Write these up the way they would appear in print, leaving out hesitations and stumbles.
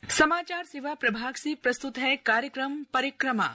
समाचार सेवा प्रभाग से प्रस्तुत है कार्यक्रम परिक्रमा।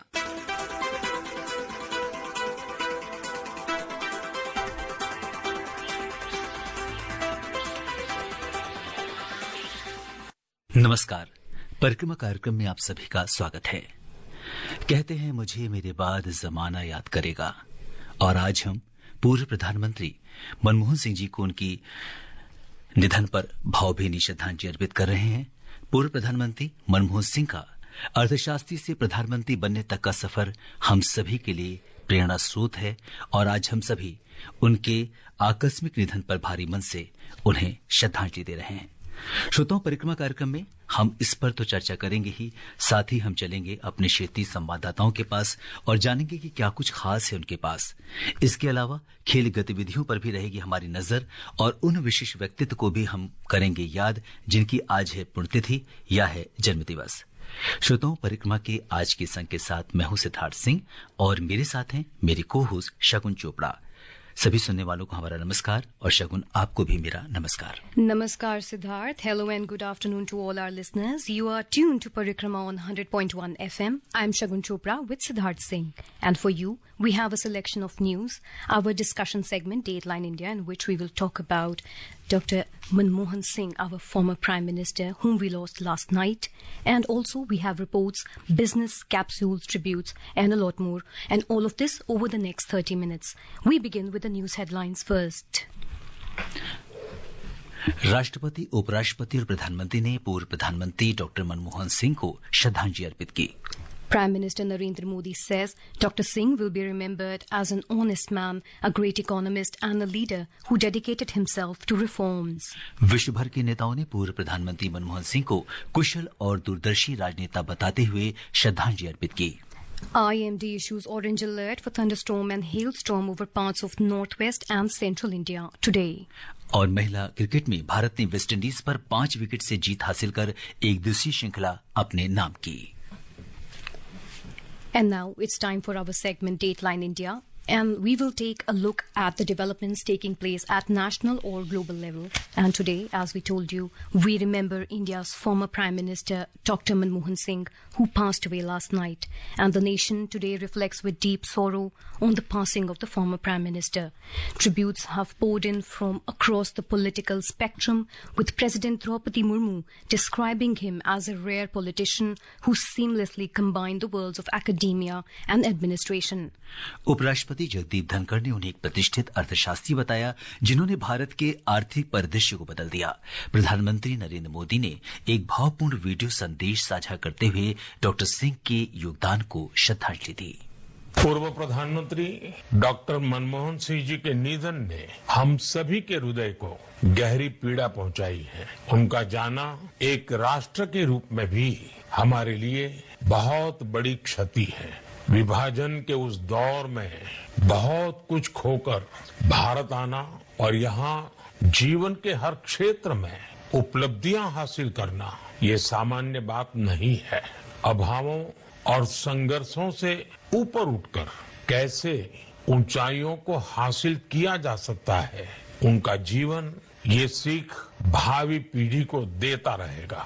नमस्कार। परिक्रमा कार्यक्रम में आप सभी का स्वागत है। कहते हैं मुझे मेरे बाद जमाना याद करेगा, और आज हम पूर्व प्रधानमंत्री मनमोहन सिंह जी को उनकी निधन पर भावभीनी श्रद्धांजलि अर्पित कर रहे हैं। पूर्व प्रधानमंत्री मनमोहन सिंह का अर्थशास्त्री से प्रधानमंत्री बनने तक का सफर हम सभी के लिए प्रेरणा स्रोत है, और आज हम सभी उनके आकस्मिक निधन पर भारी मन से उन्हें श्रद्धांजलि दे रहे हैं। श्रोताओं, परिक्रमा कार्यक्रम में हम इस पर तो चर्चा करेंगे ही, साथ ही हम चलेंगे अपने क्षेत्रीय संवाददाताओं के पास और जानेंगे कि क्या कुछ खास है उनके पास। इसके अलावा खेल गतिविधियों पर भी रहेगी हमारी नजर, और उन विशेष व्यक्तित्व को भी हम करेंगे याद जिनकी आज है पुण्यतिथि या है जन्मदिवस। श्रोताओं, परिक्रमा के आज के संग के साथ मैं हूं सिद्धार्थ सिंह, और मेरे साथ हैं मेरी को होस्ट शगुन चोपड़ा। सभी सुनने वालों को हमारा नमस्कार, और शगुन आपको भी मेरा नमस्कार। Namaskar Siddharth. Hello and good afternoon to all our listeners. You are tuned to Parikrama on 100.1 FM. I'm Shagun Chopra with Siddharth Singh. And for you, we have a selection of news, our discussion segment Dateline India, in which we will talk about Dr. Manmohan Singh, our former Prime Minister, whom we lost last night. And also we have reports, business, capsules, tributes, and a lot more. And all of this over the next 30 minutes. We begin with the news headlines first. राष्ट्रपति, उपराष्ट्रपति और प्रधानमंत्री ने पूर्व प्रधानमंत्री doctor Manmohan Singh को श्रद्धांजलि अर्पित की। Prime Minister Narendra Modi says Dr. Singh will be remembered as an honest man, a great economist and a leader who dedicated himself to reforms. विश्व भर के नेताओं ने पूर्व प्रधानमंत्री मनमोहन सिंह को कुशल और दूरदर्शी राजनेता बताते हुए श्रद्धांजलि अर्पित की। IMD issues orange alert for thunderstorm and hailstorm over parts of northwest and central India today. और महिला क्रिकेट में भारत ने वेस्टइंडीज पर 5 विकेट से जीत हासिल कर एक दिवसीय श्रृंखला अपने नाम की। And now it's time for our segment Dateline India, and we will take a look at the developments taking place at national or global level. And today, as we told you, we remember India's former Prime Minister Dr. Manmohan Singh, who passed away last night. And the nation today reflects with deep sorrow on the passing of the former Prime Minister. Tributes have poured in from across the political spectrum, with President Draupadi Murmu describing him as a rare politician who seamlessly combined the worlds of academia and administration. उपराष्ट्रपति जगदीप धनखड़ ने उन्हें एक प्रतिष्ठित अर्थशास्त्री बताया, जिन्होंने भारत के आर्थिक परिदृश्य को बदल दिया। प्रधानमंत्री नरेंद्र मोदी ने एक भावपूर्ण वीडियो संदेश साझा करते हुए डॉक्टर सिंह के योगदान को श्रद्धांजलि दी। पूर्व प्रधानमंत्री डॉक्टर मनमोहन सिंह जी के निधन ने हम सभी के हृदय को गहरी पीड़ा पहुंचाई है। उनका जाना एक राष्ट्र के रूप में भी हमारे लिए बहुत बड़ी क्षति है। विभाजन के उस दौर में बहुत कुछ खोकर भारत आना और यहाँ जीवन के हर क्षेत्र में उपलब्धियां हासिल करना, ये सामान्य बात नहीं है। अभावों और संघर्षों से ऊपर उठकर कैसे ऊंचाइयों को हासिल किया जा सकता है, उनका जीवन ये सीख भावी पीढ़ी को देता रहेगा।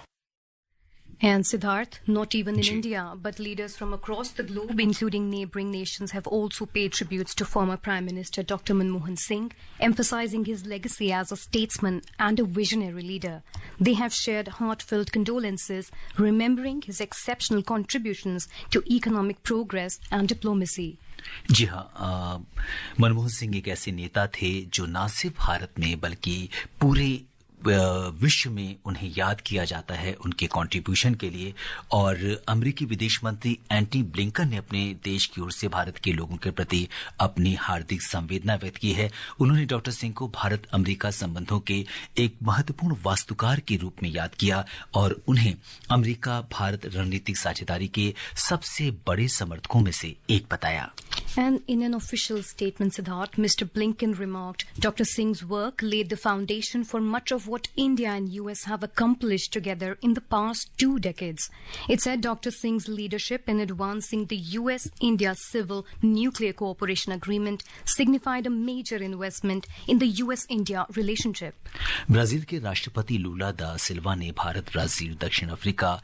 And Siddharth, not even in India, but leaders from across the globe, including neighboring nations, have also paid tributes to former Prime Minister Dr. Manmohan Singh, emphasizing his legacy as a statesman and a visionary leader. They have shared heartfelt condolences, remembering his exceptional contributions to economic progress and diplomacy. जी हाँ, मनमोहन सिंह एक ऐसे नेता थे जो न सिर्फ भारत में बल्कि पूरे विश्व में उन्हें याद किया जाता है उनके कंट्रीब्यूशन के लिए। और अमेरिकी विदेश मंत्री एंटनी ब्लिंकन ने अपने देश की ओर से भारत के लोगों के प्रति अपनी हार्दिक संवेदना व्यक्त की है। उन्होंने डॉक्टर सिंह को भारत अमेरिका संबंधों के एक महत्वपूर्ण वास्तुकार के रूप में याद किया और उन्हें अमेरिका भारत रणनीतिक साझेदारी के सबसे बड़े समर्थकों में से एक बताया। And in an official statement, Siddharth, Mr. Blinken remarked, Dr. Singh's work laid the foundation for much of what India and US have accomplished together in the past 2 decades. It said Dr. Singh's leadership in advancing the US-India Civil Nuclear Cooperation Agreement signified a major investment in the US-India relationship. Brazil के राष्ट्रपति Lula da Silva ने Bharat, Brazil, दक्षिण Africa,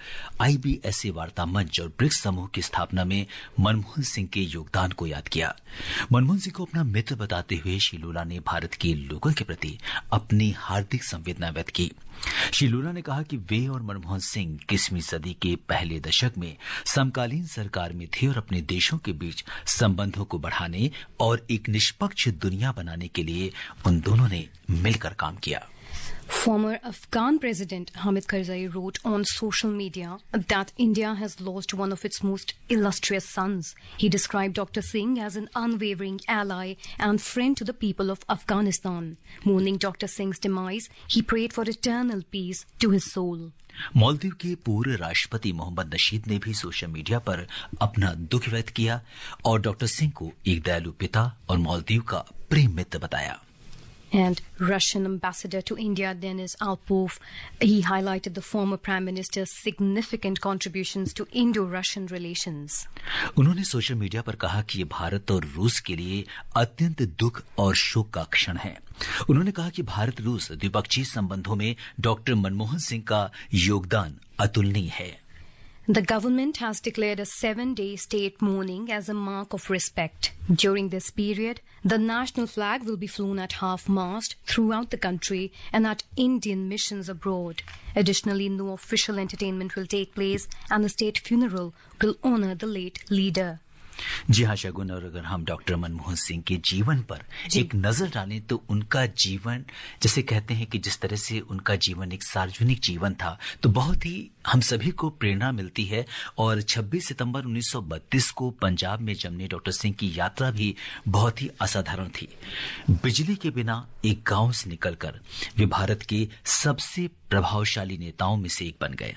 IBSA वार्ता मंच और BRICS समूह की स्थापना में मनमोहन सिंह के योगदान को याद किया। मनमोहन सिंह को अपना मित्र बताते हुए श्री लूला ने भारत के लोगों के प्रति अपनी हार्दिक संवेदना व्यक्त की। श्री लूला ने कहा कि वे और मनमोहन सिंह 21वीं सदी के पहले दशक में समकालीन सरकार में थे और अपने देशों के बीच संबंधों को बढ़ाने और एक निष्पक्ष दुनिया बनाने के लिए उन दोनों ने मिलकर काम किया। Former Afghan President Hamid Karzai wrote on social media that India has lost one of its most illustrious sons. He described Dr. Singh as an unwavering ally and friend to the people of Afghanistan. Mourning Dr. Singh's demise, he prayed for eternal peace to his soul. Maldives के पूर्व राष्ट्रपति मोहम्मद नशीद ने भी social media पर अपना दुख व्यक्त किया और डॉक्टर सिंह को एक दयालु पिता और मालदीव का प्रेम मित्र बताया। And Russian ambassador to India, Denis Alpov, he highlighted the former Prime Minister's significant contributions to Indo-Russian relations. उन्होंने सोशल मीडिया पर कहा कि ये भारत और रूस के लिए अत्यंत दुख और शोक का क्षण है। उन्होंने कहा कि भारत रूस द्विपक्षीय संबंधों में डॉक्टर मनमोहन सिंह का योगदान अतुलनीय है। The government has declared a 7-day state mourning as a mark of respect. During this period, the national flag will be flown at half-mast throughout the country and at Indian missions abroad. Additionally, no official entertainment will take place and a state funeral will honor the late leader. जी हाँ शगुन, और अगर हम doctor Manmohan Singh के जीवन पर एक नजर डालें तो उनका जीवन, जैसे कहते हैं कि जिस तरह से उनका जीवन एक सार्वजनिक जीवन था, तो बहुत ही हम सभी को प्रेरणा मिलती है। और 26 सितंबर 1932 को पंजाब में जमने डॉक्टर सिंह की यात्रा भी बहुत ही असाधारण थी। बिजली के बिना एक गांव से निकलकर वे भारत के सबसे प्रभावशाली नेताओं में से एक बन गए।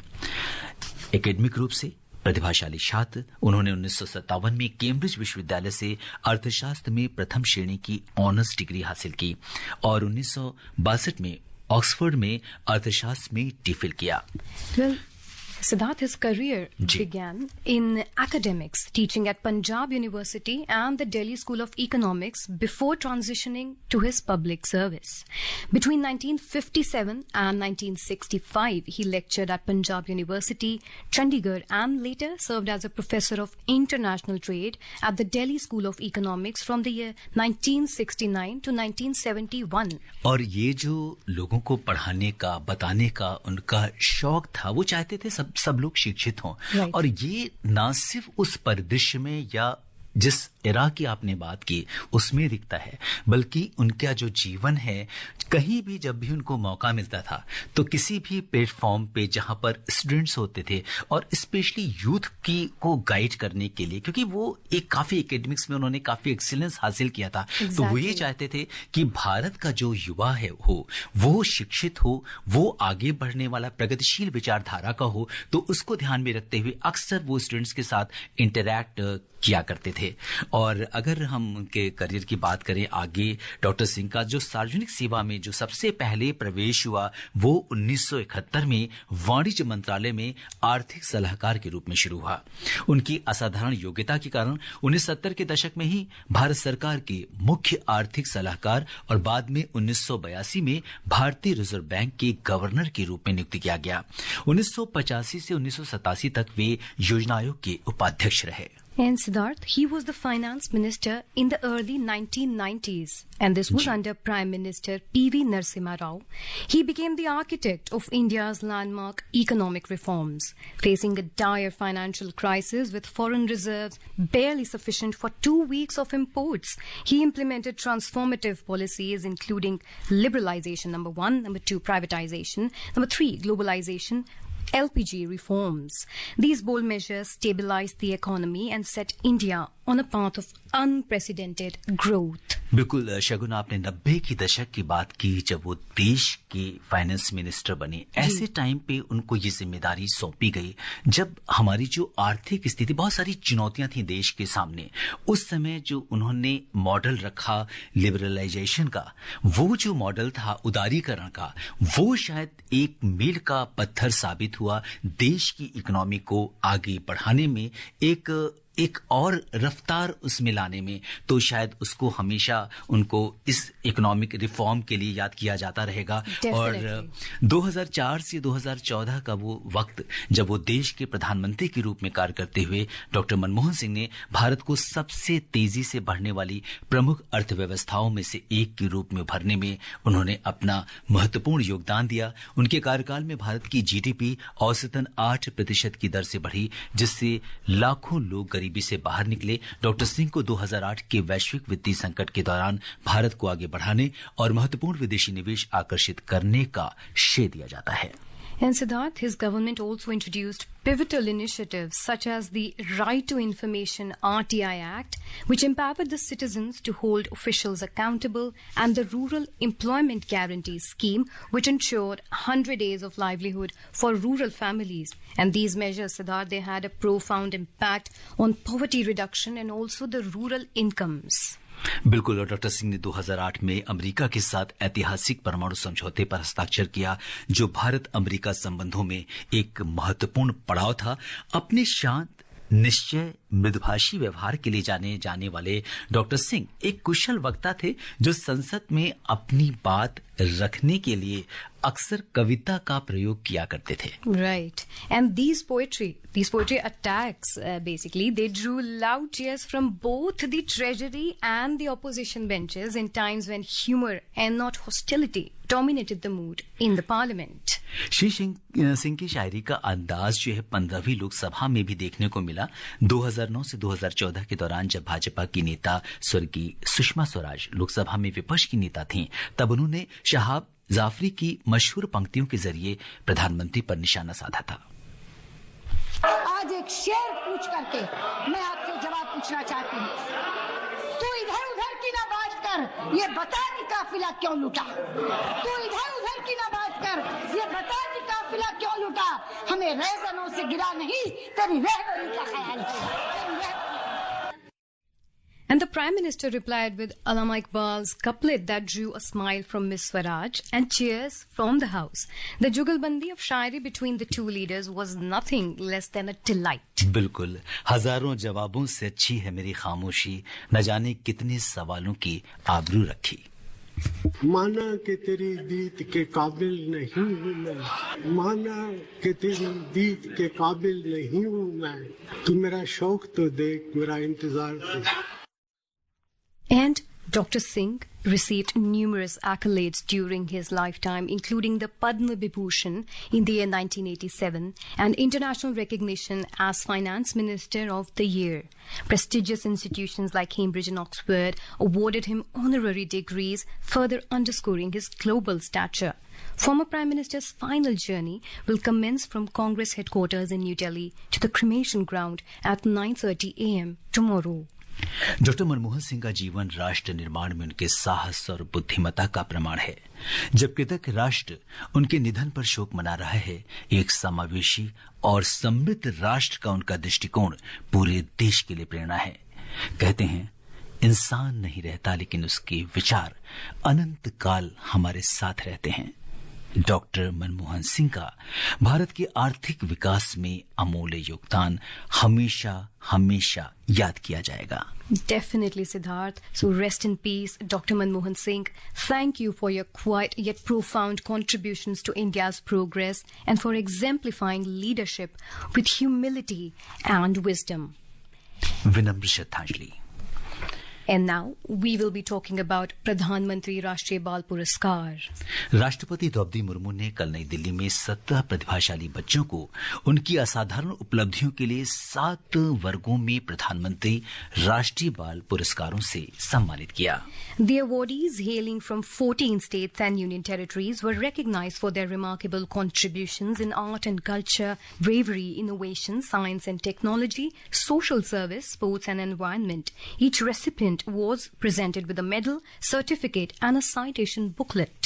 एकेडमिक रूप से प्रतिभाशाली छात्र, उन्होंने 1957 में कैम्ब्रिज विश्वविद्यालय से अर्थशास्त्र में प्रथम श्रेणी की ऑनर्स डिग्री हासिल की और 1962 में ऑक्सफोर्ड में अर्थशास्त्र में टीफिल किया। Siddharth, his career began in academics, teaching at Punjab University and the Delhi School of Economics before transitioning to his public service. Between 1957 and 1965, he lectured at Punjab University, Chandigarh, and later served as a professor of international trade at the Delhi School of Economics from the year 1969 to 1971. और ये जो लोगों को पढ़ाने का, बताने का उनका शौक था, वो चाहते थे सब लोग शिक्षित हों। Right. और ये ना सिर्फ उस परिदृश्य में या जिस इरा की आपने बात की उसमें दिखता है, बल्कि उनका जो जीवन है, कहीं भी जब भी उनको मौका मिलता था तो किसी भी प्लेटफॉर्म पे जहां पर स्टूडेंट्स होते थे और स्पेशली यूथ की को गाइड करने के लिए, क्योंकि वो एक काफी एकेडमिक्स में उन्होंने काफी एक्सीलेंस हासिल किया था। Exactly. तो वो ये चाहते थे कि भारत का जो युवा है वो शिक्षित हो, वो आगे बढ़ने वाला प्रगतिशील विचारधारा का हो। तो उसको ध्यान में रखते हुए अक्सर वो स्टूडेंट्स के साथ इंटरैक्ट किया करते थे। और अगर हम उनके करियर की बात करें आगे, डॉक्टर सिंह का जो सार्वजनिक सेवा में जो सबसे पहले प्रवेश हुआ वो 1971 में वाणिज्य मंत्रालय में आर्थिक सलाहकार के रूप में शुरू हुआ। उनकी असाधारण योग्यता के कारण 1970 के दशक में ही भारत सरकार के मुख्य आर्थिक सलाहकार और बाद में 1982 में भारतीय रिजर्व बैंक के गवर्नर के रूप में नियुक्त किया गया। 1985 से 1987 तक वे योजना आयोग के उपाध्यक्ष रहे। And Siddharth, he was the finance minister in the early 1990s, and this was under Prime Minister P.V. Narasimha Rao. He became the architect of India's landmark economic reforms. Facing a dire financial crisis with foreign reserves barely sufficient for 2 weeks of imports, he implemented transformative policies including liberalization, number 1, number 2, privatization, number 3, globalization, LPG reforms. These bold measures stabilized the economy and set India on a path of unprecedented growth. बिल्कुल शगुन, आपने 90 की दशक की बात की जब वो देश के फाइनेंस मिनिस्टर बने। ऐसे टाइम पे उनको ये जिम्मेदारी सौंपी गई जब हमारी जो आर्थिक स्थिति, बहुत सारी चुनौतियां थी देश के सामने। उस समय जो उन्होंने मॉडल रखा लिबरलाइजेशन का, वो जो मॉडल था उदारीकरण का, वो शायद एक मील का पत्थर साबित हुआ देश की इकोनॉमी को आगे बढ़ाने में, एक और रफ्तार उसमें लाने में। तो शायद उसको हमेशा उनको इस इकोनॉमिक रिफॉर्म के लिए याद किया जाता रहेगा। और 2004 से 2014 का वो वक्त जब वो देश के प्रधानमंत्री के रूप में कार्य करते हुए डॉक्टर मनमोहन सिंह ने भारत को सबसे तेजी से बढ़ने वाली प्रमुख अर्थव्यवस्थाओं में से एक के रूप में उभरने में उन्होंने अपना महत्वपूर्ण योगदान दिया। उनके कार्यकाल में भारत की जीडीपी औसतन 8% की दर से बढ़ी, जिससे लाखों लोग गरीबी से बाहर निकले। डॉक्टर सिंह को 2008 के वैश्विक वित्तीय संकट के दौरान भारत को आगे बढ़ाने और महत्वपूर्ण विदेशी निवेश आकर्षित करने का श्रेय दिया जाता है। And Siddharth, his government also introduced pivotal initiatives such as the Right to Information RTI Act, which empowered the citizens to hold officials accountable, and the Rural Employment Guarantee Scheme, which ensured 100 days of livelihood for rural families. And these measures, Siddharth, they had a profound impact on poverty reduction and also the rural incomes. बिल्कुल। और doctor Singh ने 2008 में America के साथ ऐतिहासिक परमाणु समझौते पर हस्ताक्षर किया, जो भारत अमेरिका संबंधों में एक महत्वपूर्ण पड़ाव था। अपने शांत, निश्चय, मृदुभाषी व्यवहार के लिए जाने वाले डॉक्टर सिंह एक कुशल वक्ता थे, जो संसद में अपनी बात रखने के लिए अक्सर कविता का प्रयोग किया करते थे। Right. And these poetry attacks, basically, they drew loud cheers from both the treasury and the opposition benches in times when humor and not hostility dominated the mood in the parliament. Shri Singh की शायरी का अंदाज जो है 15वीं लोकसभा में भी देखने को मिला। 2009 से 2014 के दौरान जब भाजपा की नेता स्वर्गीय सुषमा स्वराज लोकसभा में विपक्ष की नेता थीं, तब उन्होंने शहाब जाफरी की मशहूर पंक्तियों के जरिए प्रधानमंत्री पर निशाना साधा था। आज एक शेर पूछ करके मैं आपसे जवाब पूछना चाहती हूँ। तू इधर उधर की ना बात कर, ये बता कि काफिला क्यों लूटा। तू इधर उधर की ना बात कर, ये बता कि काफिला क्यों लूटा। हमें रेज़नों से गिरा नहीं, तेरी रहबरी का ख्याल है। And the Prime Minister replied with Allama Iqbal's couplet that drew a smile from Miss Swaraj and cheers from the house. The jugalbandi of shairi between the two leaders was nothing less than a delight. बिल्कुल। हजारों जवाबों से अच्छी है मेरी खामोशी, न जाने कितने सवालों की आबरू रखी। माना कि तेरी दीद के काबिल नहीं हूँ मैं, माना कि तेरी दीद के काबिल नहीं हूँ मैं, तू मेरा शौक तो देख, मेरा इंतजार देख। And Dr. Singh received numerous accolades during his lifetime, including the Padma Vibhushan in the year 1987 and international recognition as Finance Minister of the Year. Prestigious institutions like Cambridge and Oxford awarded him honorary degrees, further underscoring his global stature. Former Prime Minister's final journey will commence from Congress headquarters in New Delhi to the cremation ground at 9:30 a.m. tomorrow. Doctor Manmohan Singh का जीवन राष्ट्र निर्माण में उनके साहस और बुद्धिमत्ता का प्रमाण है। जब कृतज्ञ राष्ट्र उनके निधन पर शोक मना रहा है, एक समावेशी और समृद्ध राष्ट्र का उनका दृष्टिकोण पूरे देश के लिए प्रेरणा है। कहते हैं, इंसान नहीं रहता लेकिन उसके विचार अनंत काल हमारे साथ रहते हैं। डॉक्टर मनमोहन सिंह का भारत के आर्थिक विकास में अमूल्य योगदान हमेशा हमेशा याद किया जाएगा। Definitely, Siddharth. So rest in peace, Dr. Manmohan Singh. Thank you for your quiet yet profound contributions to India's progress and for exemplifying leadership with humility and wisdom. विनम्र श्रद्धांजलि। And now we will be talking about Pradhan Mantri Rashtriya Bal Puraskar. राष्ट्रपति द्रौपदी मुर्मू ने कल नई दिल्ली में 17 प्रतिभाशाली बच्चों को उनकी असाधारण उपलब्धियों के लिए 7 वर्गों में प्रधानमंत्री राष्ट्रीय बाल पुरस्कारों से सम्मानित किया. The awardees hailing from 14 states and union territories were recognized for their remarkable contributions in art and culture, bravery, innovation, science and technology, social service, sports and environment. Each recipient was presented with a medal, certificate and a citation booklet.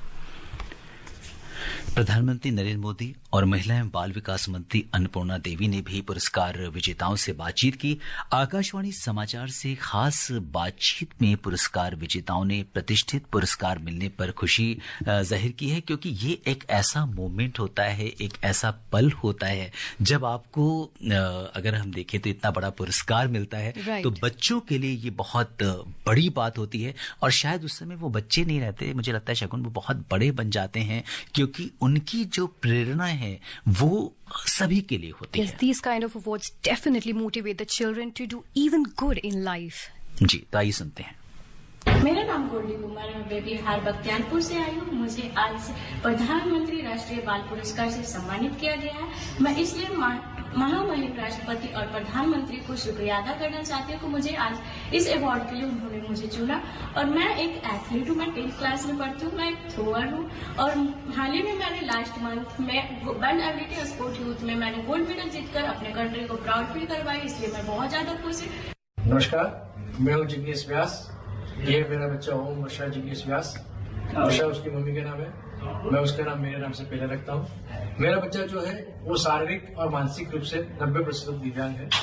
प्रधानमंत्री नरेंद्र मोदी और महिला एवं बाल विकास मंत्री अन्नपूर्णा देवी ने भी पुरस्कार विजेताओं से बातचीत की. आकाशवाणी समाचार से खास बातचीत में पुरस्कार विजेताओं ने प्रतिष्ठित पुरस्कार मिलने पर खुशी जाहिर की है, क्योंकि ये एक ऐसा मोमेंट होता है, एक ऐसा पल होता है जब आपको अगर हम देखें तो इतना बड़ा पुरस्कार मिलता है. तो बच्चों के लिए ये बहुत बड़ी बात होती है और शायद उस समय वो बच्चे नहीं रहते, मुझे लगता है शगुन वो बहुत बड़े बन जाते हैं, क्योंकि उनकी जो प्रेरणा है वो सभी के लिए होती है. These kind of awards definitely motivate the children to do even good in life. जी, तो आइए सुनते हैं. मेरा नाम गोल्डी कुमार है, मैं बिहार बख्तियारपुर से आई हूँ. मुझे आज प्रधानमंत्री राष्ट्रीय बाल पुरस्कार से सम्मानित किया गया है. मैं इसलिए महामहिम राष्ट्रपति और प्रधानमंत्री को शुक्रिया अदा करना चाहती हूँ कि मुझे आज इस अवार्ड के लिए उन्होंने मुझे चुना. और मैं एक एथलीट हूँ, मैं 10th क्लास में पढ़ती हूँ, मैं एक थ्रोअर हूँ. और हाल ही में मैंने लास्ट मंथ में वन एबिलिटी स्पोर्ट यूथ में मैंने गोल्ड मेडल जीतकर अपने कंट्री को प्राउड फील करवाई, इसलिए मैं बहुत ज्यादा खुश हूँ. नमस्कार, मैं हूँ जिग्नेश व्यास. ये मेरा बच्चा ओम वर्षा जिग्नेश व्यास. वर्षा उसकी मम्मी का नाम है, मैं उसका नाम मेरे नाम से पहले रखता हूँ. मेरा बच्चा जो है वो शारीरिक और मानसिक रूप से 90% दिव्यांग है.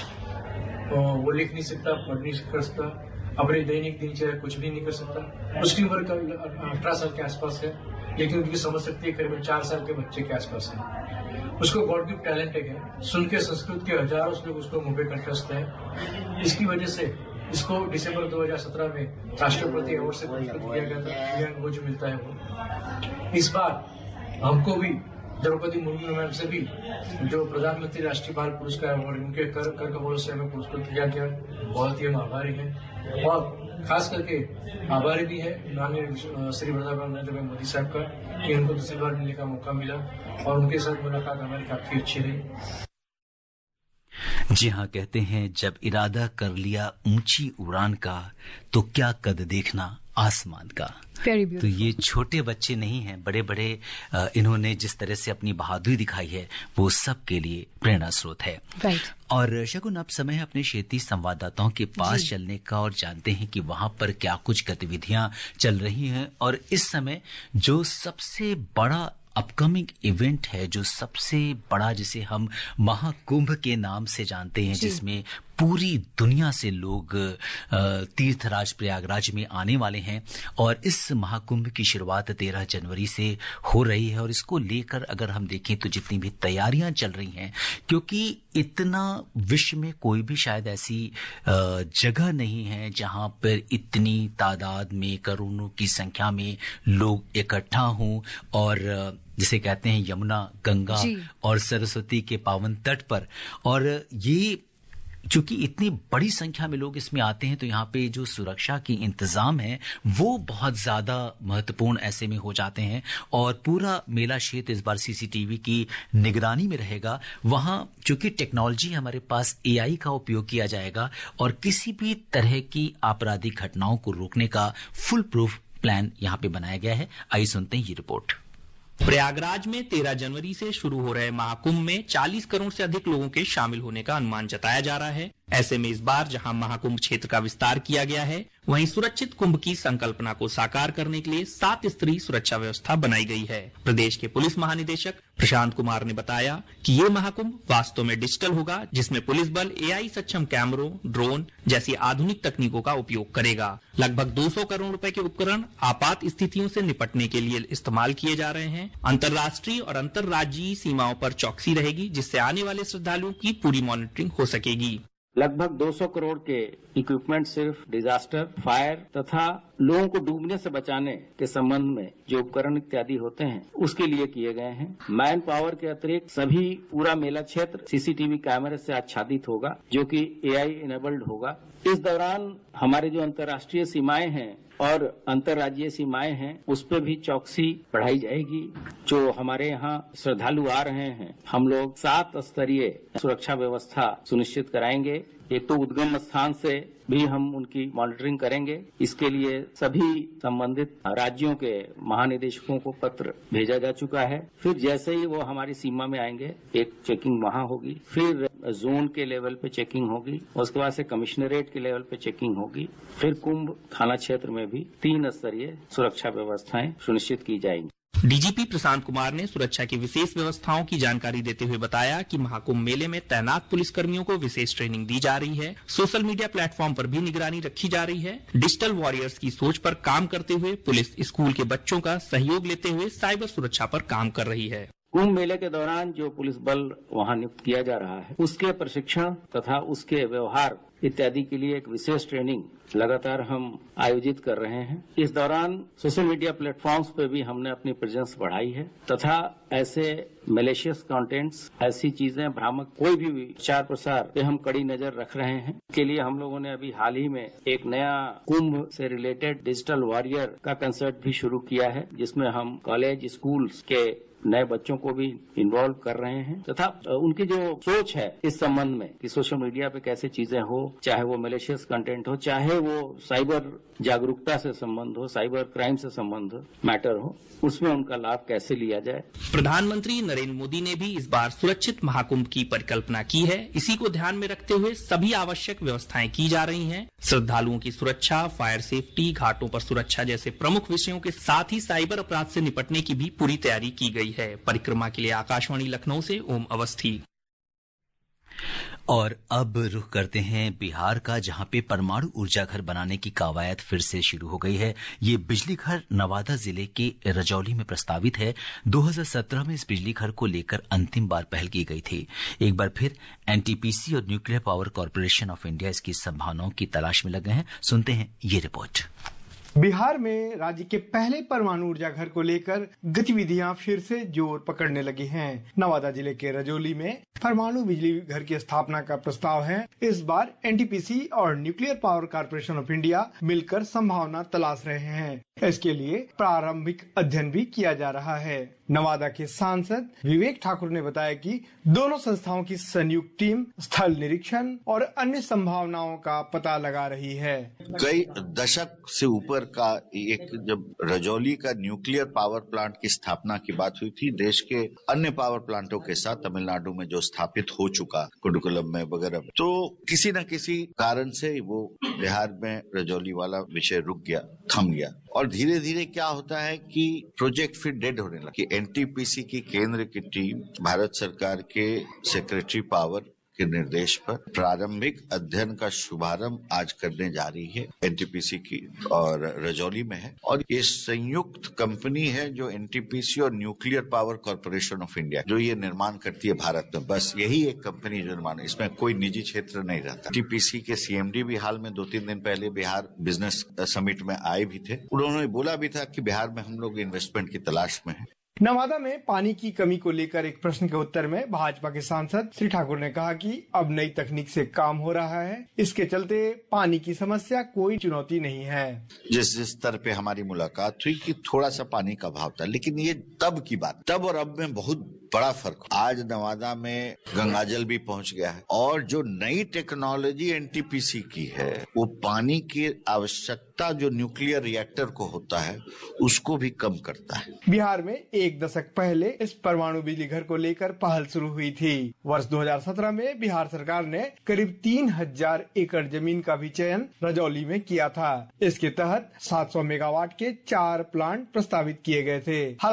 वो लिख नहीं सकता, पढ़ नहीं कर सकता, अपनी दैनिक दिनचर्या कुछ भी नहीं कर सकता. उसकी उम्र 18 साल के आसपास है, लेकिन उनकी समझ शक्ति करीबन 4 साल के बच्चे के आसपास है. उसको गॉड गिफ्ट टैलेंट है. सुन के संस्कृत के हजारों श्लोक उसको मुंह पे कंठस्थ है. इसकी वजह से इसको दिसंबर 2017 में राष्ट्रपति अवार्ड से पुरस्कृत किया गया था. दिव्यांग वो जो मिलता है वो इस बार हमको भी द्रौपदी मुर्मू मैम से भी जो प्रधानमंत्री राष्ट्रीय बाल पुरस्कार अवार्ड उनके कर कमलों से हमें पुरस्कृत किया गया. बहुत ही हम आभारी हैं और खास करके आभारी भी है माननीय श्री प्रधानमंत्री नरेंद्र मोदी साहब का कि उनको दूसरी बार मिलने का मौका मिला और उनके साथ मुलाकात हमारी काफी अच्छी रही. जी हाँ, कहते हैं जब इरादा कर लिया ऊंची उड़ान का तो क्या कद देखना आसमान का. तो ये छोटे बच्चे नहीं हैं, बड़े बड़े इन्होंने जिस तरह से अपनी बहादुरी दिखाई है वो सब के लिए प्रेरणा स्रोत है. और शगुन, अब समय है अपने क्षेत्रीय संवाददाताओं के पास चलने का और जानते हैं कि वहां पर क्या कुछ गतिविधियां चल रही हैं. और इस समय जो सबसे बड़ा अपकमिंग इवेंट है, जो सबसे बड़ा जिसे हम महाकुंभ के नाम से जानते हैं, जिसमें पूरी दुनिया से लोग तीर्थराज प्रयागराज में आने वाले हैं. और इस महाकुंभ की शुरुआत 13 जनवरी से हो रही है. और इसको लेकर अगर हम देखें तो जितनी भी तैयारियां चल रही हैं, क्योंकि इतना विश्व में कोई भी शायद ऐसी जगह नहीं है जहां पर इतनी तादाद में करोड़ों की संख्या में लोग इकट्ठा हों और जिसे कहते हैं यमुना, गंगा और सरस्वती के पावन तट पर. और ये चूंकि इतनी बड़ी संख्या में लोग इसमें आते हैं तो यहाँ पे जो सुरक्षा की इंतजाम है वो बहुत ज्यादा महत्वपूर्ण ऐसे में हो जाते हैं. और पूरा मेला क्षेत्र इस बार सीसीटीवी की निगरानी में रहेगा. वहां चूंकि टेक्नोलॉजी हमारे पास AI का उपयोग किया जाएगा और किसी भी तरह की आपराधिक घटनाओं को रोकने का फुल प्रूफ प्लान यहाँ पे बनाया गया है. आइए सुनते हैं ये रिपोर्ट. प्रयागराज में 13 जनवरी से शुरू हो रहे महाकुंभ में 40 करोड़ से अधिक लोगों के शामिल होने का अनुमान जताया जा रहा है. ऐसे में इस बार जहां महाकुंभ क्षेत्र का विस्तार किया गया है, वहीं सुरक्षित कुंभ की संकल्पना को साकार करने के लिए 7 स्तरीय सुरक्षा व्यवस्था बनाई गई है. प्रदेश के पुलिस महानिदेशक प्रशांत कुमार ने बताया कि ये महाकुंभ वास्तव में डिजिटल होगा, जिसमें पुलिस बल AI सक्षम कैमरों, ड्रोन जैसी आधुनिक तकनीकों का उपयोग करेगा. लगभग 200 करोड़ रुपए के उपकरण आपात स्थितियों से निपटने के लिए इस्तेमाल किए जा रहे हैं. अंतर्राष्ट्रीय और अंतर्राज्यीय सीमाओं पर चौकसी रहेगी, जिससे आने वाले श्रद्धालुओं की पूरी मॉनिटरिंग हो सकेगी. लगभग 200 करोड़ के इक्विपमेंट सिर्फ डिजास्टर, फायर तथा लोगों को डूबने से बचाने के संबंध में जो उपकरण इत्यादि होते हैं उसके लिए किए गए हैं। मैन पावर के अतिरिक्त सभी पूरा मेला क्षेत्र सीसीटीवी कैमरे से आच्छादित होगा, जो कि एआई इनेबल्ड होगा। इस दौरान हमारे जो अंतर्राष्ट्रीय सीमाएं हैं और अंतर्राज्यीय सीमाएं हैं उस पर भी चौकसी बढ़ाई जाएगी। जो हमारे यहाँ श्रद्धालु आ रहे हैं, हम लोग 7 स्तरीय सुरक्षा व्यवस्था सुनिश्चित कराएंगे। एक तो उद्गम स्थान से भी हम उनकी मॉनिटरिंग करेंगे। इसके लिए सभी संबंधित राज्यों के महानिदेशकों को पत्र भेजा जा चुका है। फिर जैसे ही वो हमारी सीमा में आएंगे एक चेकिंग वहां होगी, फिर जोन के लेवल पे चेकिंग होगी, उसके बाद से कमिश्नरेट के लेवल पे चेकिंग होगी, फिर कुंभ थाना क्षेत्र में भी 3 स्तरीय सुरक्षा व्यवस्थाएं सुनिश्चित की जाएंगी। डीजीपी प्रशांत कुमार ने सुरक्षा की विशेष व्यवस्थाओं की जानकारी देते हुए बताया कि महाकुंभ मेले में तैनात पुलिसकर्मियों को विशेष ट्रेनिंग दी जा रही है। सोशल मीडिया प्लेटफॉर्म पर भी निगरानी रखी जा रही है। डिजिटल वॉरियर्स की सोच पर काम करते हुए पुलिस स्कूल के बच्चों का सहयोग लेते हुए साइबर सुरक्षा पर काम कर रही है। कुंभ मेले के दौरान जो पुलिस बल वहां नियुक्त किया जा रहा है उसके प्रशिक्षण तथा उसके व्यवहार इत्यादि के लिए एक विशेष ट्रेनिंग लगातार हम आयोजित कर रहे हैं। इस दौरान सोशल मीडिया प्लेटफॉर्म्स पे भी हमने अपनी प्रेजेंस बढ़ाई है तथा ऐसे मैलिशियस कंटेंट्स, ऐसी चीजें भ्रामक कोई भी प्रचार प्रसार पे हम कड़ी नजर रख रहे हैं। इसके लिए हम लोगों ने अभी हाल ही में एक नया कुंभ से रिलेटेड डिजिटल वॉरियर का कंसेप्ट भी शुरू किया है, जिसमें हम कॉलेज स्कूल के नए बच्चों को भी इन्वॉल्व कर रहे हैं तथा उनकी जो सोच है इस संबंध में कि सोशल मीडिया पे कैसे चीजें हो, चाहे वो मैलिशियस कंटेंट हो, चाहे वो साइबर जागरूकता से संबंध हो, साइबर क्राइम से संबंध मैटर हो, उसमें उनका लाभ कैसे लिया जाए। प्रधानमंत्री नरेंद्र मोदी ने भी इस बार सुरक्षित महाकुंभ की परिकल्पना की है। इसी को ध्यान में रखते हुए सभी आवश्यक व्यवस्थाएं की जा रही हैं। श्रद्धालुओं की सुरक्षा, फायर सेफ्टी, घाटों पर सुरक्षा जैसे प्रमुख विषयों के साथ ही साइबर अपराध से निपटने की भी पूरी तैयारी की गई है। परिक्रमा के लिए आकाशवाणी लखनऊ से ओम अवस्थी। और अब रुख करते हैं बिहार का, जहां पे परमाणु ऊर्जा घर बनाने की कवायद फिर से शुरू हो गई है। ये बिजली घर नवादा जिले के रजौली में प्रस्तावित है। 2017 में इस बिजली घर को लेकर अंतिम बार पहल की गई थी। एक बार फिर एनटीपीसी और nuclear power corporation of India इसकी संभावनाओं की तलाश में लगे हैं। सुनते हैं ये रिपोर्ट। बिहार में राज्य के पहले परमाणु ऊर्जा घर को लेकर गतिविधियां फिर से जोर पकड़ने लगी हैं। नवादा जिले के रजौली में परमाणु बिजली घर की स्थापना का प्रस्ताव है। इस बार एनटीपीसी और nuclear power corporation of India मिलकर संभावना तलाश रहे हैं। इसके लिए प्रारंभिक अध्ययन भी किया जा रहा है। नवादा के सांसद विवेक ठाकुर ने बताया कि दोनों संस्थाओं की संयुक्त टीम स्थल निरीक्षण और अन्य संभावनाओं का पता लगा रही है। कई दशक से ऊपर का एक जब रजौली का न्यूक्लियर पावर प्लांट की स्थापना की बात हुई थी, देश के अन्य पावर प्लांटों के साथ तमिलनाडु में जो स्थापित हो चुका कुडुकुलम में वगैरह, तो किसी न किसी कारण से वो बिहार में रजौली वाला विषय रुक गया, थम गया। और धीरे धीरे क्या होता है कि प्रोजेक्ट फिर डेड होने लगा। एनटीपीसी की केंद्र की टीम भारत सरकार के सेक्रेटरी पावर के निर्देश पर प्रारंभिक अध्ययन का शुभारंभ आज करने जा रही है। एनटीपीसी की और रजौली में है, और ये संयुक्त कंपनी है जो एनटीपीसी और nuclear power corporation of India जो ये निर्माण करती है भारत में। बस यही एक कंपनी जो निर्माण, इसमें कोई निजी क्षेत्र नहीं रहता। एनटीपीसी के सीएमडी भी हाल में 2-3 दिन पहले बिहार बिजनेस समिट में आए भी थे। उन्होंने बोला भी था कि बिहार में हम लोग इन्वेस्टमेंट की तलाश में है। नवादा में पानी की कमी को लेकर एक प्रश्न के उत्तर में भाजपा के सांसद श्री ठाकुर ने कहा कि अब नई तकनीक से काम हो रहा है, इसके चलते पानी की समस्या कोई चुनौती नहीं है। जिस स्तर पे हमारी मुलाकात हुई कि थोड़ा सा पानी का अभाव था, लेकिन ये तब की बात, तब और अब में बहुत बड़ा फर्क। आज नवादा में गंगाजल भी पहुंच गया है, और जो नई टेक्नोलॉजी एनटीपीसी की है वो पानी की आवश्यकता जो न्यूक्लियर रिएक्टर को होता है उसको भी कम करता है। बिहार में एक दशक पहले इस परमाणु बिजली घर को लेकर पहल शुरू हुई थी। वर्ष 2017 में बिहार सरकार ने करीब 3000 एकड़ जमीन का भी चयन रजौली में किया था। इसके तहत 700 मेगावाट के 4 प्लांट प्रस्तावित किए गए थे। हालांकि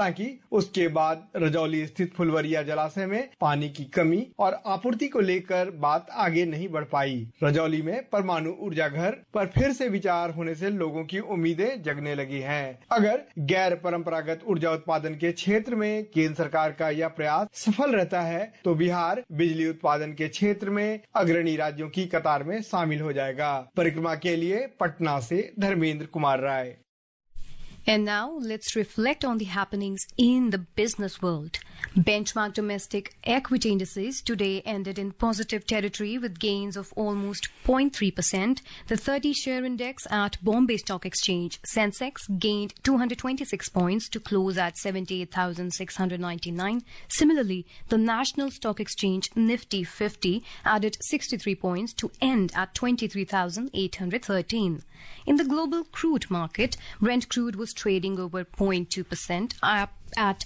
उसके बाद रजौली स्थित फुलवरिया जलाशय में पानी की कमी और आपूर्ति को लेकर बात आगे नहीं बढ़ पाई। रजौली में परमाणु ऊर्जा घर पर फिर से विचार होने से लोगों की उम्मीदें जगने लगी हैं। अगर गैर परंपरागत ऊर्जा उत्पादन के क्षेत्र में केंद्र सरकार का यह प्रयास सफल रहता है तो बिहार बिजली उत्पादन के क्षेत्र में अग्रणी राज्यों की कतार में शामिल हो जाएगा। परिक्रमा के लिए पटना से Dharmendra Kumar Rai. And now let's reflect on the happenings in the business world. Benchmark domestic equity indices today ended in positive territory with gains of almost 0.3%. The 30-share index at Bombay Stock Exchange, Sensex, gained 226 points to close at 78,699. Similarly, the National Stock Exchange Nifty 50 added 63 points to end at 23,813. In the global crude market, Brent crude was trading over 0.2% up at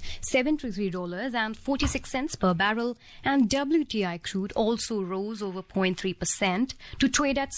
$73.46 per barrel, and WTI crude also rose over 0.3% to trade at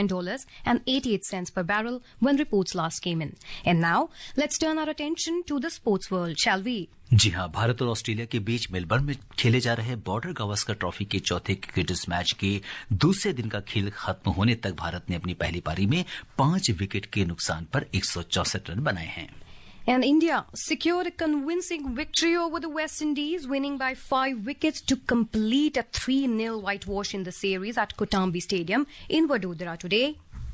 $69.88 per barrel when reports last came in. And now, let's turn our attention to the sports world, shall we? जी हाँ, भारत और Australia के बीच Melbourne में खेले जा रहे border Gavaskar trophy के चौथे cricket match के दूसरे दिन का खेल खत्म होने तक भारत ने अपनी पहली पारी में 5 विकेट के नुकसान पर 164 रन बनाए हैं। And India secured a convincing victory over the West Indies, winning by 5 wickets to complete a 3-0 whitewash in the series at Kotambi Stadium in Vadodara today.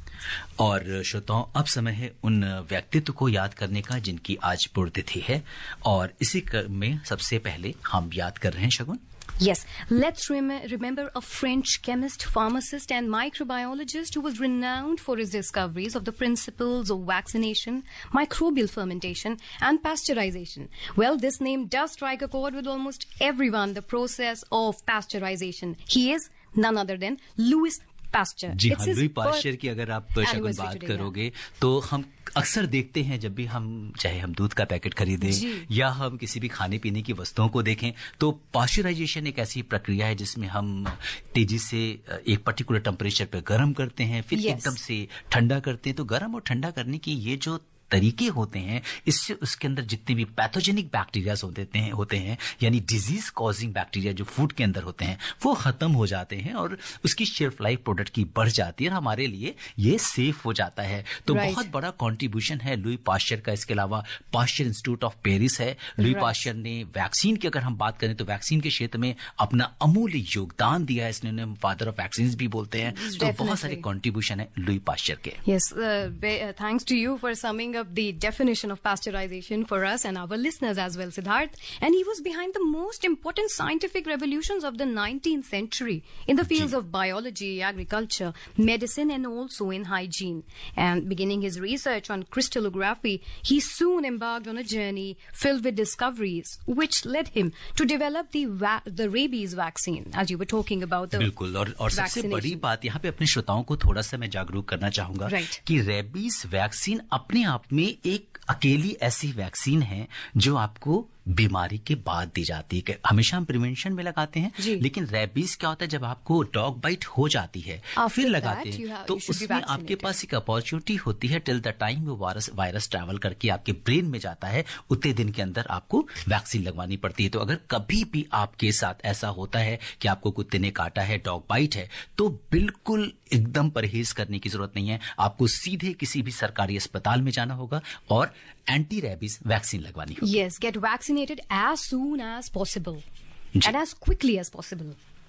और श्रोताओं, अब समय है उन व्यक्तित्व को याद करने का जिनकी आज पुण्यतिथि है, और इसी में सबसे पहले हम याद कर रहे हैं शगुन। Yes, let's remember a French chemist, pharmacist and microbiologist who was renowned for his discoveries of the principles of vaccination, microbial fermentation and pasteurization. Well, this name does strike a chord with almost everyone, the process of pasteurization. He is none other than Louis Pasteur. जी हाँ, Louis Pasteur की अगर आप शगुन बात करोगे तो हम अक्सर देखते हैं, जब भी हम चाहे हम दूध का पैकेट खरीदें या हम किसी भी खाने पीने की वस्तुओं को देखें तो पास्चराइजेशन एक ऐसी प्रक्रिया है जिसमें हम तेजी से एक पर्टिकुलर टेम्परेचर पे गर्म करते हैं, फिर एकदम से ठंडा करते हैं। तो गर्म और ठंडा करने की ये जो तरीके होते हैं, इससे उसके अंदर जितने भी पैथोजेनिक बैक्टीरियाज होते हैं यानी डिजीज कॉजिंग बैक्टीरिया जो फूड के अंदर होते हैं वो खत्म हो जाते हैं और उसकी शेल्फ लाइफ प्रोडक्ट की बढ़ जाती है और हमारे लिए ये सेफ हो जाता है। तो बहुत बड़ा कंट्रीब्यूशन है लुई पास्चर का। इसके अलावा पास्चर इंस्टीट्यूट ऑफ पेरिस है। लुई पास्चर ने वैक्सीन की अगर हम बात करें तो वैक्सीन के क्षेत्र में अपना अमूल्य योगदान दिया है। इसने फादर ऑफ वैक्सीन भी बोलते हैं। तो बहुत सारे कंट्रीब्यूशन है लुई पास्चर के। Yes, thanks to you for summing up the definition of pasteurization for us and our listeners as well, Siddharth. And he was behind the most important scientific revolutions of the 19th century in the fields of biology, agriculture, medicine, and also in hygiene. And beginning his research on crystallography, he soon embarked on a journey filled with discoveries, which led him to develop the rabies vaccine, as you were talking about. बिल्कुल, और सबसे बड़ी बात यहाँ पे अपने श्रोताओं को थोड़ा सा मैं जागरूक करना चाहूंगा कि रेबीज वैक्सीन अपने आप में एक अकेली ऐसी वैक्सीन है जो आपको बीमारी के बाद दी जाती है। हमेशा हम प्रिवेंशन में लगाते हैं, लेकिन रेबीज क्या होता है जब आपको डॉग बाइट हो जाती है फिर लगाते हैं तो उसमें आपके पास एक अपॉर्चुनिटी होती है टिल द टाइम वो वायरस ट्रैवल करके आपके ब्रेन में जाता है उतने दिन के अंदर आपको वैक्सीन लगवानी पड़ती है। तो अगर कभी भी आपके साथ ऐसा होता है कि आपको कुत्ते ने काटा है, डॉग बाइट है, तो बिल्कुल एकदम परहेज करने की जरूरत नहीं है। आपको सीधे किसी भी सरकारी अस्पताल में जाना होगा और एंटी रेबीज वैक्सीन लगवानी होगी। Yes, get vaccinated as soon as possible and as quickly as possible.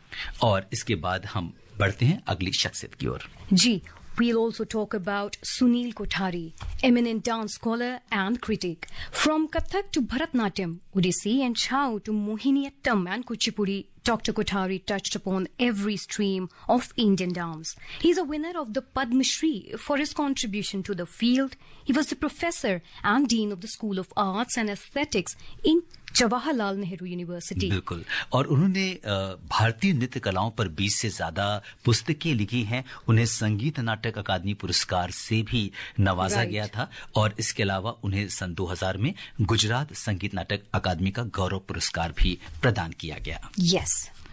और इसके बाद हम बढ़ते हैं अगली शख्सियत की ओर। जी, we'll also talk about Sunil Kothari, eminent dance scholar and critic. From Kathak to Bharatnatyam, Odissi and Chhau to Mohiniyattam and Kuchipudi, Dr. Kothari touched upon every stream of Indian dance. He's a winner of the Padma Shri for his contribution to the field. He was the professor and dean of the School of Arts and Aesthetics in Jawaharlal Nehru university. बिल्कुल, और उन्होंने भारतीय नृत्य कलाओं पर 20 से ज्यादा पुस्तकें लिखी हैं। उन्हें संगीत नाटक अकादमी पुरस्कार से भी नवाजा गया था और इसके अलावा उन्हें सन 2000 में गुजरात संगीत नाटक अकादमी का गौरव पुरस्कार भी प्रदान किया गया। यस,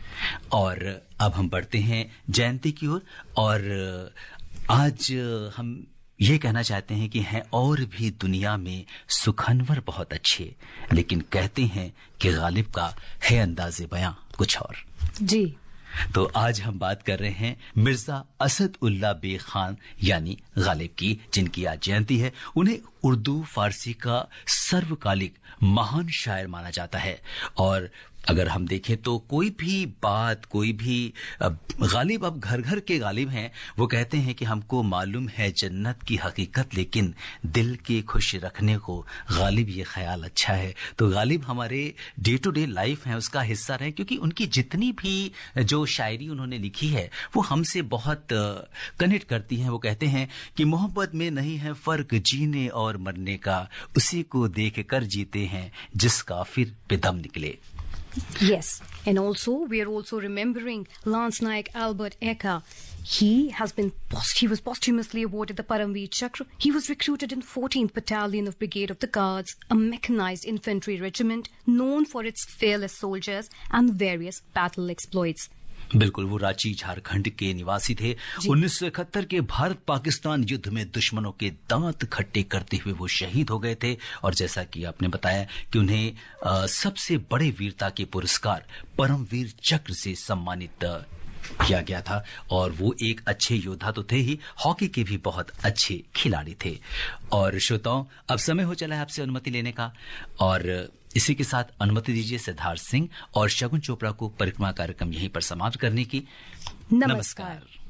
और अब हम बढ़ते हैं जयंती की ओर और आज हम ये कहना चाहते हैं कि हैं और भी दुनिया में सुखनवर बहुत अच्छे, लेकिन कहते हैं कि गालिब का है अंदाज़े बयां कुछ और। जी। तो आज हम बात कर रहे हैं मिर्जा असद उल्ला बेग खान यानी गालिब की, जिनकी आज जयंती है। उन्हें उर्दू फारसी का सर्वकालिक महान शायर माना जाता है। और अगर हम देखें तो कोई भी बात, कोई भी गालिब अब घर घर के गालिब हैं। वो कहते हैं कि हमको मालूम है जन्नत की हकीकत, लेकिन दिल के खुश रखने को गालिब ये ख्याल अच्छा है। तो गालिब हमारे डे टू डे लाइफ है उसका हिस्सा रहे, क्योंकि उनकी जितनी भी जो शायरी उन्होंने लिखी है वो हमसे बहुत कनेक्ट करती हैं। वो कहते हैं कि मोहब्बत में नहीं है फर्क जीने और मरने का, उसी को देख कर जीते हैं जिसका फिर बेदम निकले। Yes, and also we are also remembering Lance Naik Albert Eka. He was posthumously awarded the Paramveer Chakra. He was recruited in 14th Battalion of Brigade of the Guards, a mechanized infantry regiment known for its fearless soldiers and various battle exploits. बिल्कुल, वो रांची झारखंड के निवासी थे। 1971 के भारत पाकिस्तान युद्ध में दुश्मनों के दांत खट्टे करते हुए वो शहीद हो गए थे। और जैसा कि आपने बताया कि उन्हें सबसे बड़े वीरता के पुरस्कार परमवीर चक्र से सम्मानित किया गया था। और वो एक अच्छे योद्धा तो थे ही, हॉकी के भी बहुत अच्छे खिलाड़ी थे। और श्रोताओं, अब समय हो चला है आपसे अनुमति लेने का, और इसी के साथ अनुमति दीजिए सिद्धार्थ सिंह और शगुन चोपड़ा को परिक्रमा कार्यक्रम यहीं पर समाप्त करने की। नमस्कार।